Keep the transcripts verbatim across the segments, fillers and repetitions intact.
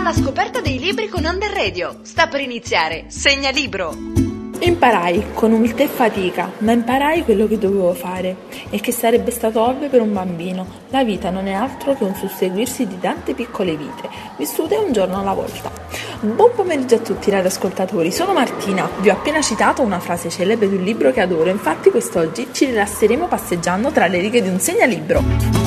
alla scoperta dei libri con Under Radio. Sta per iniziare Segnalibro. Imparai con umiltà e fatica, ma imparai quello che dovevo fare e che sarebbe stato ovvio per un bambino. La vita non è altro che un susseguirsi di tante piccole vite, vissute un giorno alla volta. Buon pomeriggio a tutti radioascoltatori, sono Martina. Vi ho appena citato una frase celebre di un libro che adoro, infatti quest'oggi ci rilasseremo passeggiando tra le righe di un segnalibro.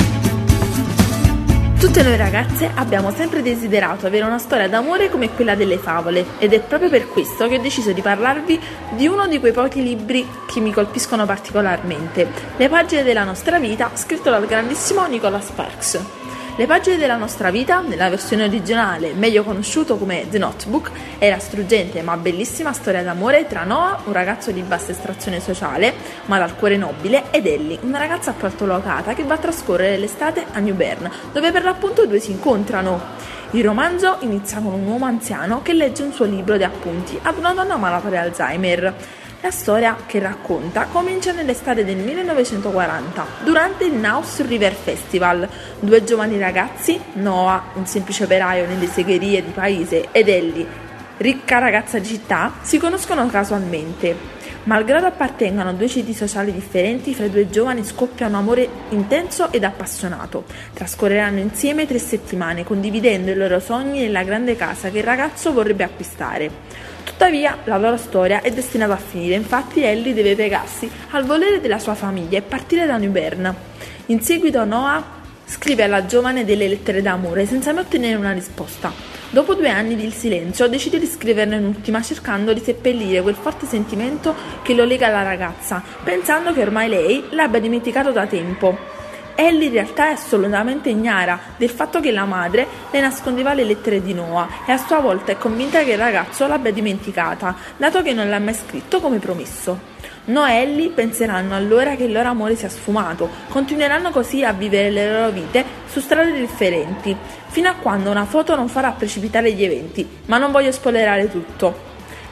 Tutte noi ragazze abbiamo sempre desiderato avere una storia d'amore come quella delle favole ed è proprio per questo che ho deciso di parlarvi di uno di quei pochi libri che mi colpiscono particolarmente, Le pagine della nostra vita, scritto dal grandissimo Nicholas Sparks. Le pagine della nostra vita, nella versione originale, meglio conosciuto come The Notebook, è la struggente ma bellissima storia d'amore tra Noah, un ragazzo di bassa estrazione sociale, ma dal cuore nobile, ed Ellie, una ragazza altolocata che va a trascorrere l'estate a New Bern, dove per l'appunto i due si incontrano. Il romanzo inizia con un uomo anziano che legge un suo libro di appunti ad una donna malata di Alzheimer. La storia che racconta comincia nell'estate del millenovecentoquaranta, durante il Naus River Festival. Due giovani ragazzi, Noah, un semplice operaio nelle segherie di paese, ed Ellie, ricca ragazza di città, si conoscono casualmente. Malgrado appartengano a due ceti sociali differenti, fra i due giovani scoppia un amore intenso ed appassionato. Trascorreranno insieme tre settimane, condividendo i loro sogni nella grande casa che il ragazzo vorrebbe acquistare. Tuttavia, la loro storia è destinata a finire, infatti Ellie deve piegarsi al volere della sua famiglia e partire da New Bern. In seguito Noah scrive alla giovane delle lettere d'amore senza mai ottenere una risposta. Dopo due anni di silenzio decide di scriverne un'ultima cercando di seppellire quel forte sentimento che lo lega alla ragazza, pensando che ormai lei l'abbia dimenticato da tempo. Ellie in realtà è assolutamente ignara del fatto che la madre le nascondeva le lettere di Noah e a sua volta è convinta che il ragazzo l'abbia dimenticata, dato che non l'ha mai scritto come promesso. Noah e Ellie penseranno allora che il loro amore sia sfumato, continueranno così a vivere le loro vite su strade differenti, fino a quando una foto non farà precipitare gli eventi, ma non voglio spoilerare tutto.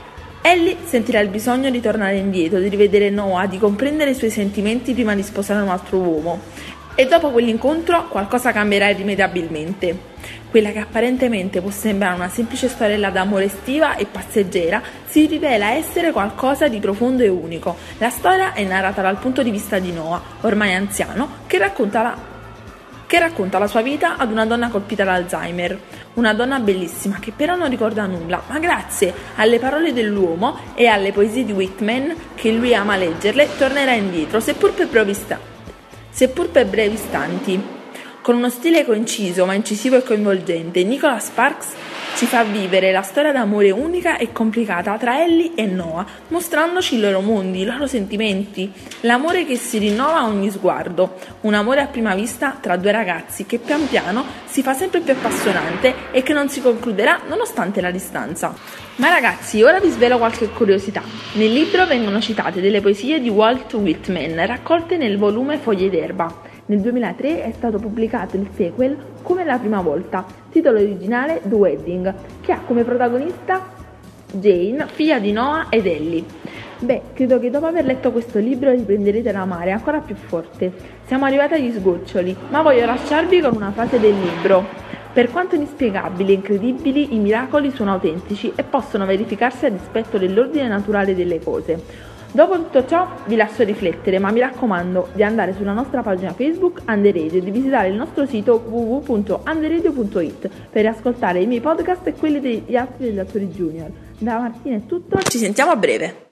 Ellie sentirà il bisogno di tornare indietro, di rivedere Noah, di comprendere i suoi sentimenti prima di sposare un altro uomo. E dopo quell'incontro qualcosa cambierà irrimediabilmente. Quella che apparentemente può sembrare una semplice storiella d'amore estiva e passeggera si rivela essere qualcosa di profondo e unico. La storia è narrata dal punto di vista di Noah, ormai anziano, che racconta la, che racconta la sua vita ad una donna colpita da Alzheimer. Una donna bellissima che però non ricorda nulla, ma grazie alle parole dell'uomo e alle poesie di Whitman, che lui ama leggerle, tornerà indietro, seppur per brevi istanti. Seppur per brevi istanti. Con uno stile coinciso ma incisivo e coinvolgente, Nicholas Sparks ci fa vivere la storia d'amore unica e complicata tra Ellie e Noah, mostrandoci i loro mondi, i loro sentimenti, l'amore che si rinnova a ogni sguardo, un amore a prima vista tra due ragazzi che pian piano si fa sempre più appassionante e che non si concluderà nonostante la distanza. Ma ragazzi, ora vi svelo qualche curiosità. Nel libro vengono citate delle poesie di Walt Whitman, raccolte nel volume Foglie d'erba. Nel duemilatré è stato pubblicato il sequel Come la prima volta, titolo originale The Wedding, che ha come protagonista Jane, figlia di Noah ed Ellie. Beh, credo che dopo aver letto questo libro riprenderete l'amare ancora più forte. Siamo arrivati agli sgoccioli, ma voglio lasciarvi con una frase del libro. Per quanto inspiegabili e incredibili, i miracoli sono autentici e possono verificarsi a dispetto dell'ordine naturale delle cose. Dopo tutto ciò vi lascio riflettere, ma mi raccomando di andare sulla nostra pagina Facebook Under Radio e di visitare il nostro sito w w w punto under radio punto it per ascoltare i miei podcast e quelli degli altri redattori junior. Da Martina è tutto, ci sentiamo a breve!